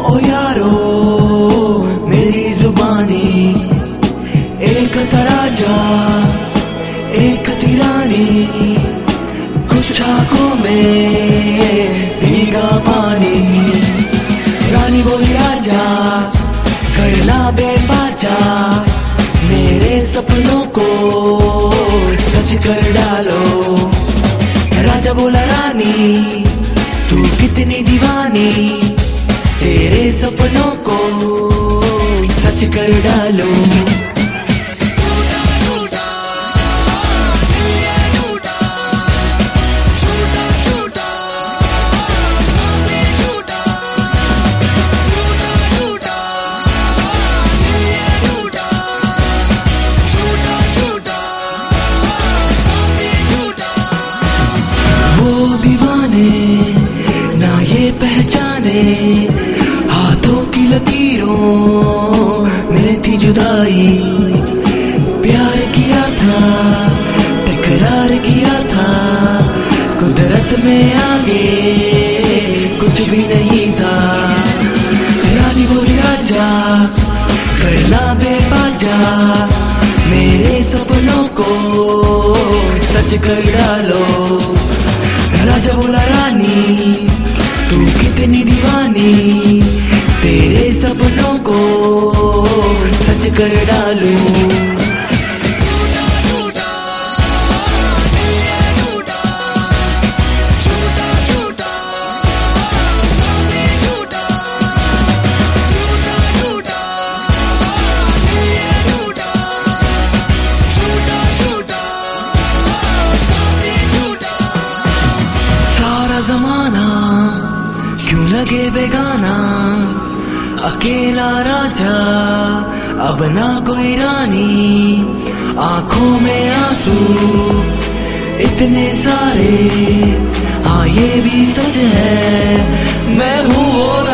ओ यारो मेरी जुबानी, एक तराजा एक तिरानी, कुछ आंखों में भीगा पानी। रानी बोली आजा करना बेबाजा, मेरे सपनों को सच कर डालो। राजा बोला रानी तू कितनी दीवानी, तेरे सपनों को सच कर डालो। ना ये पहचाने हाथों की लकीरों में थी जुदाई। प्यार किया था इकरार किया था, कुदरत में आगे कुछ भी नहीं था। रानी बोली आजा करना बेबाजा, मेरे सपनों को सच कर डालो। राजा बोला रानी तू कितनी दीवानी, तेरे सपनों को सच कर डालूं। जमाना क्यों लगे बेगाना, अकेला राजा अब ना कोई रानी। आंखों में आंसू इतने सारे, हाँ ये भी सच है मैं हूँ वो